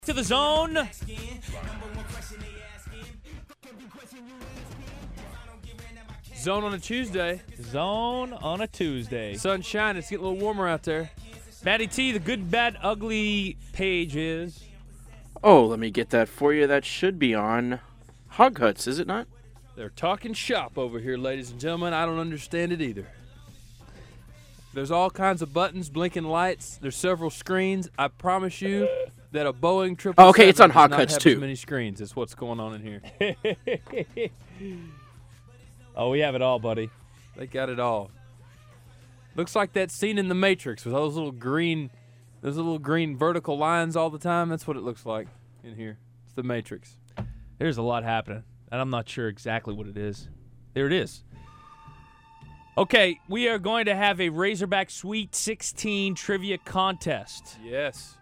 To the zone. Zone on a Tuesday. Zone on a Tuesday. Sunshine. It's getting a little warmer out there. Matty T, the good, bad, ugly page is. Oh, let me get that for you. That should be on Hog Huts, is it not? They're talking shop over here, ladies and gentlemen. I don't understand it either. There's all kinds of buttons, blinking lights. There's several screens. I promise you that a Boeing 777 Oh, okay, it's on does Hog not Huts, have too. as many screens. That's what's going on in here. Oh, we have it all, buddy. They got it all. Looks like that scene in The Matrix with those little green vertical lines all the time. That's what it looks like in here. It's The Matrix. There's a lot happening, and I'm not sure exactly what it is. There it is. Okay, we are going to have a Razorback Sweet 16 trivia contest. Yes.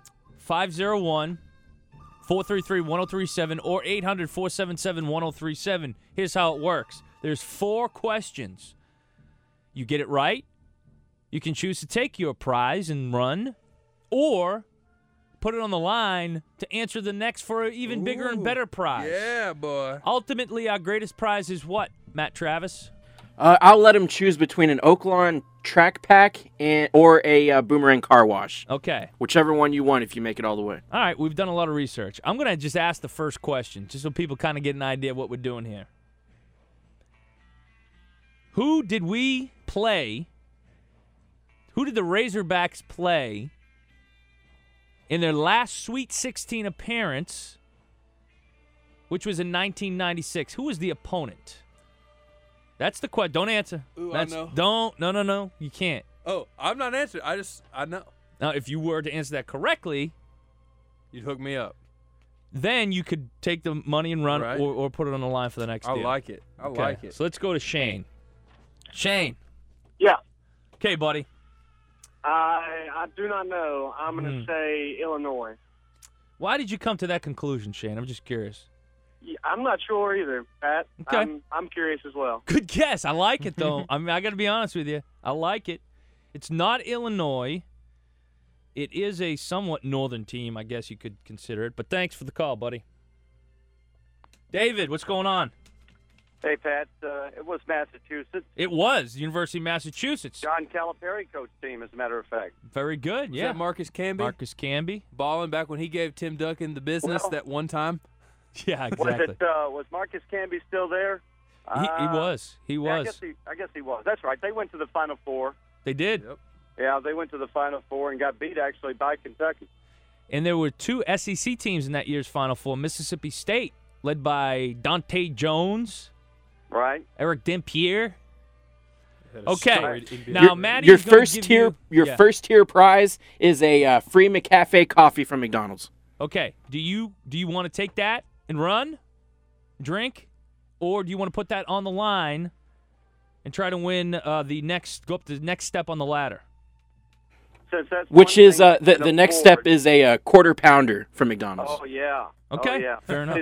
501-433-1037 or 800-477-1037. Here's how it works. There's 4 questions. You get it right, you can choose to take your prize and run, or put it on the line to answer the next for an even bigger and better prize. Yeah, boy. Ultimately, our greatest prize is what, Matt Travis? I'll let him choose between an Oaklawn track pack or a Boomerang car wash. Okay. Whichever one you want if you make it all the way. All right, we've done a lot of research. I'm going to just ask the first question, just so people kind of get an idea of what we're doing here. Who did the Razorbacks play in their last Sweet 16 appearance, which was in 1996? Who was the opponent? That's the question. Don't answer. Ooh, I know. No. You can't. Oh, I'm not answering. I know. Now, if you were to answer that correctly, You'd hook me up. then you could take the money and run, Right. or put it on the line for the next I deal. like it. I Okay, like it. So let's go to Shane. Shane. Yeah. Okay, buddy. I do not know. I'm going to say Illinois. Why did you come to that conclusion, Shane? I'm just curious. Yeah, I'm not sure either, Pat. Okay. I'm curious as well. Good guess. I like it, though. I mean, I got to be honest with you. I like it. It's not Illinois. It is a somewhat northern team, I guess you could consider it. But thanks for the call, buddy. David, what's going on? Hey, Pat. It was Massachusetts. It was University of Massachusetts. John Calipari coach team, as a matter of fact. Very good, Was yeah. that Marcus Camby? Marcus Camby. Balling back when he gave Tim Duncan the business Well- that one time. Yeah, exactly. Was Marcus Camby still there? He was. He Yeah, was. I guess he was. That's right. They went to the Final Four. They did. Yep. Yeah, they went to the Final Four and got beat, actually, by Kentucky. And there were 2 SEC teams in that year's Final Four. Mississippi State, led by Dante Jones, Right? Eric Dempierre. Had a Okay. storied NBA Now, career. Maddie, Your first tier prize is a free McCafe coffee from McDonald's. Okay. Do you want to take that and run, drink, or do you want to put that on the line and try to win go up the next step on the ladder? Since that's Which one is thing you the can next afford. step is a quarter pounder from McDonald's. Oh, yeah. Okay, Oh, yeah. fair enough. See,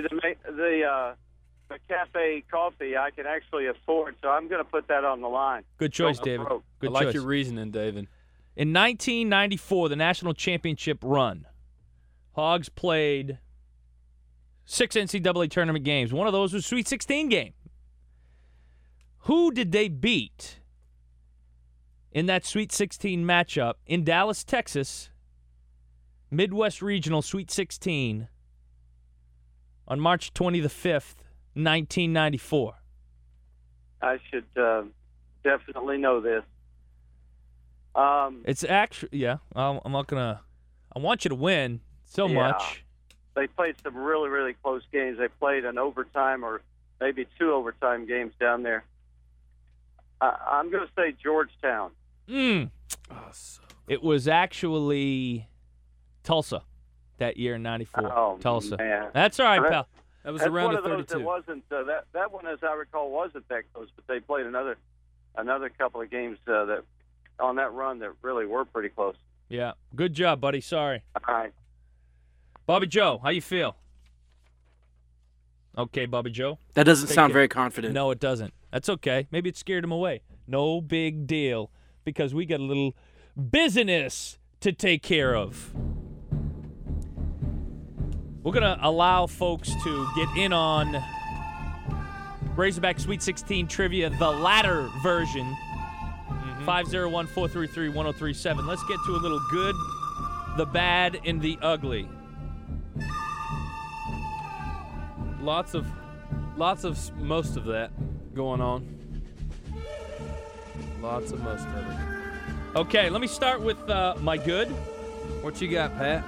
the cafe coffee I can actually afford, so I'm going to put that on the line. Good choice, Don't David. broke. Good I like choice. your reasoning, David. In 1994, the national championship run, Hogs played 6 NCAA tournament games. One of those was Sweet 16 game. Who did they beat in that Sweet 16 matchup in Dallas, Texas, Midwest Regional Sweet 16 on March 25th, 1994? I should definitely know this. It's actually, yeah, I'm not going to, I want you to win so Yeah. much. They played some really, really close games. They played an overtime or maybe 2 overtime games down there. I'm going to say Georgetown. It was actually Tulsa that year in 94. Oh, Tulsa. man. That's all right, pal. That was That's a round one of of those 32. that wasn't that one, as I recall, wasn't that close. But they played another couple of games that on that run that really were pretty close. Yeah. Good job, buddy. Sorry. All right. Bobby Joe, how you feel? Okay, Bobby Joe. That doesn't Take sound it. very confident. No, it doesn't. That's okay. Maybe it scared him away. No big deal, because we got a little business to take care of. We're going to allow folks to get in on Razorback Sweet 16 trivia, the latter version. 501-433-1037. Let's get to a little good, the bad, and the ugly. Lots of most of that going on. Lots of most of it. Okay, let me start with my good. What you got, Pat?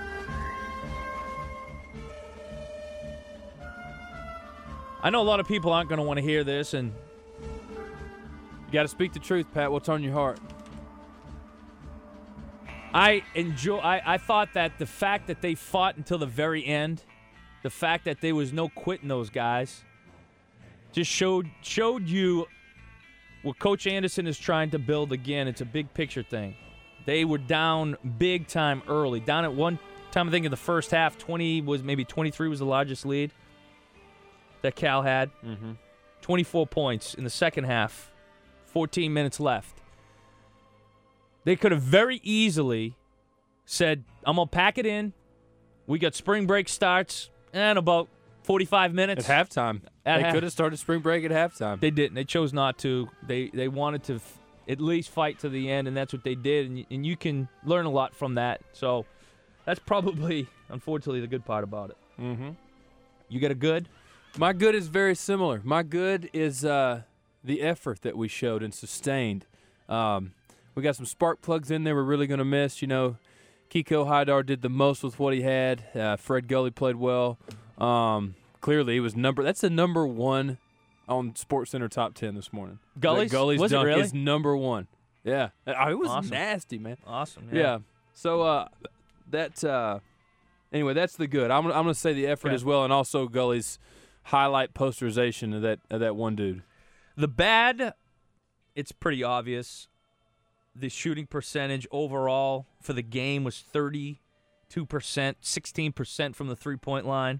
I know a lot of people aren't going to want to hear this, and You got to speak the truth, Pat. What's on your heart? I thought that the fact that they fought until the very end, the fact that there was no quitting those guys, just showed you what Coach Anderson is trying to build again. It's a big picture thing. They were down big time early. Down at one time, I think in the first half, 23 was the largest lead that Cal had. 24 points in the second half, 14 minutes left. They could have very easily said, I'm going to pack it in. We got spring break starts in about 45 minutes. At halftime. They could have started spring break at halftime. They didn't. They chose not to. They wanted to at least fight to the end, and that's what they did. And you can learn a lot from that. So that's probably, unfortunately, the good part about it. You got a good? My good is very similar. My good is the effort that we showed and sustained. We got some spark plugs in there we're really going to miss. You know, Kiko Haidar did the most with what he had. Fred Gully played well. Clearly, he was that's the number one on SportsCenter top 10 this morning. Gully's Gully's dunk really? is number one. Yeah. It was Awesome. nasty, man. Awesome. Yeah. So anyway, that's the good. I'm going to say the effort as well, and also Gully's highlight posterization of that one dude. The bad, it's pretty obvious. The shooting percentage overall for the game was 32%, 16% from the three-point line.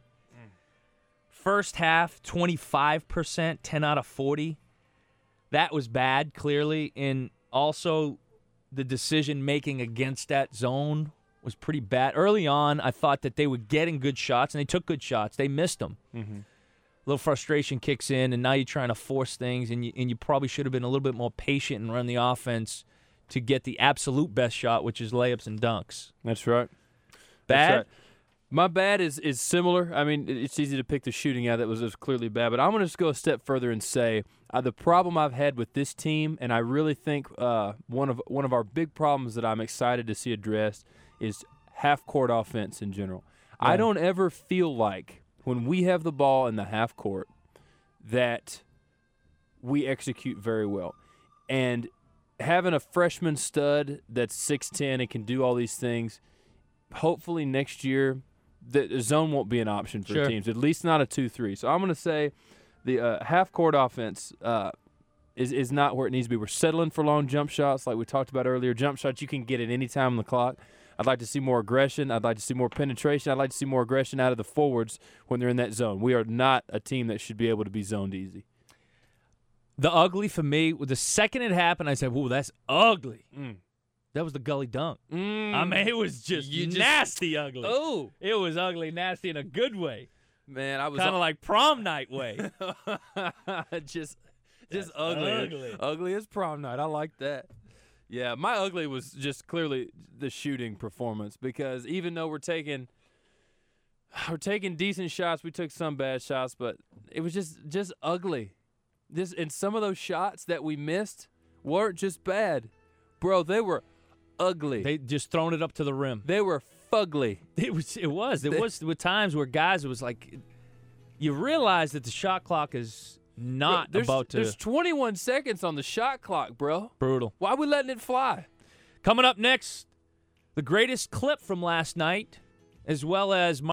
First half, 25%, 10 out of 40. That was bad, clearly. And also the decision-making against that zone was pretty bad. Early on, I thought that they were getting good shots, and they took good shots. They missed them. A little frustration kicks in, and now you're trying to force things, and you probably should have been a little bit more patient and run the offense to get the absolute best shot, which is layups and dunks. That's right. Bad? That's right. My bad is similar. I mean, it's easy to pick the shooting out that was clearly bad, but I'm going to just go a step further and say the problem I've had with this team, and I really think one of our big problems that I'm excited to see addressed is half-court offense in general. Yeah. I don't ever feel like when we have the ball in the half court that we execute very well. And having a freshman stud that's 6'10" and can do all these things, hopefully next year the zone won't be an option for teams, at least not a 2-3. So I'm going to say the half-court offense is not where it needs to be. We're settling for long jump shots like we talked about earlier. Jump shots you can get at any time on the clock. I'd like to see more aggression. I'd like to see more penetration. I'd like to see more aggression out of the forwards when they're in that zone. We are not a team that should be able to be zoned easy. The ugly for me, the second it happened, I said, "Whoa, that's ugly." That was the Gully dunk. I mean, it was just nasty ugly. Oh. It was ugly, nasty in a good way. Man, I was kind of like prom night way. just ugly. Ugly as prom night. I like that. Yeah, my ugly was just clearly the shooting performance, because even though we're taking decent shots, we took some bad shots, but it was just ugly. And some of those shots that we missed weren't just bad. Bro, they were ugly. They just thrown it up to the rim. They were fugly. It was with times where guys, it was like you realize that the shot clock is not about to. There's 21 seconds on the shot clock, bro. Brutal. Why are we letting it fly? Coming up next, the greatest clip from last night, as well as